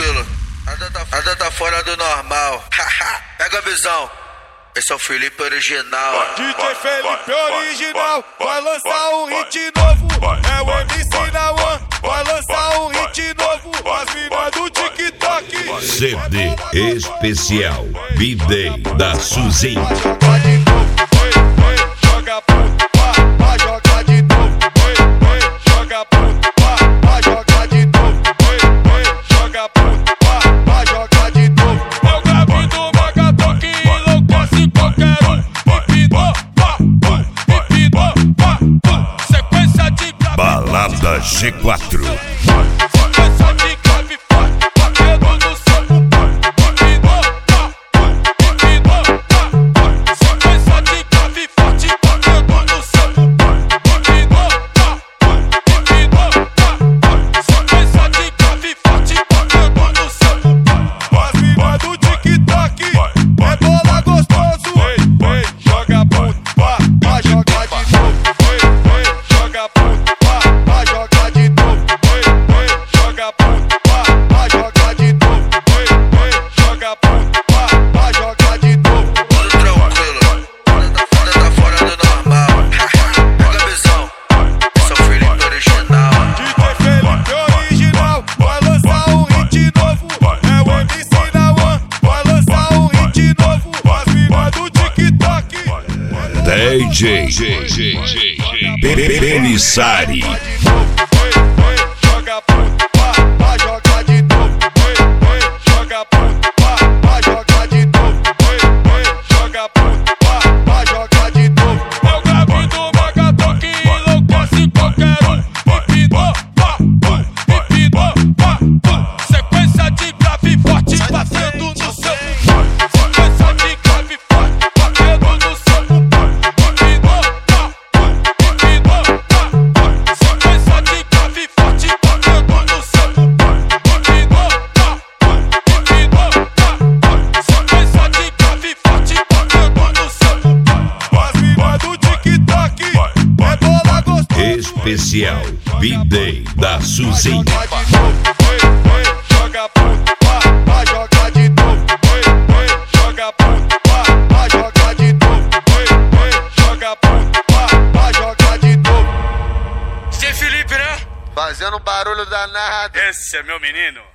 tranquilo. Nada tá fora do normal. Pega a visão. Esse é o Felipe original. DJ Felipe original vai lançar um hit novo. É o MC da One, vai lançar um hit novo. As minas do TikTok. CD especial B-Day da Suzy. Joga puto, vai jogar de novo. Joga puto, vai jogar de novo. Joga puto, vai jogar de novo. Eu gravo do Magatão que enlouquece qualquer um. Empinou, sequência de grave. Balada G4. Sequência de grave forte, batendo no seu pupão. Empinou, sequência de grave forte, batendo no seu pupão. Empinou, sequência de grave forte, batendo no seu pupão. As minas do TikTok, é bola gostoso. Joga puto, vai jogar de novo. Joga puto, vai jogar de novo. Joga puto, vai jogar de novo. Joga puto, vai jogar de novo. Tudo tranquilo. Nada tá fora do normal. Pega a visão. Esse é o Felipe original. DJ Felipe original vai lançar um hit novo. É o MC da One, vai lançar um hit novo. As minas do TikTok. DJ Belissari. Joga puto, vai jogar de novo. Joga puto, vai jogar de novo. Joga puto, vai jogar de novo. Eu gravo do Magatão que enlouquece qualquer um. Empinou, sequência de grave forte, batendo no seu pupão. Sequência de grave forte, batendo no seu pupão. Empinou, sequência de grave forte, batendo no seu pupão. Empinou, sequência de grave forte, batendo no seu pupão. As minas do TikTok, é bola gostosa. Especial B-Day da Suzy. Joga puto, vai jogar de novo. Joga puto, vai jogar de novo. Joga puto, vai jogar de novo. Sem Felipe, né? Fazendo barulho danado. Esse é meu menino.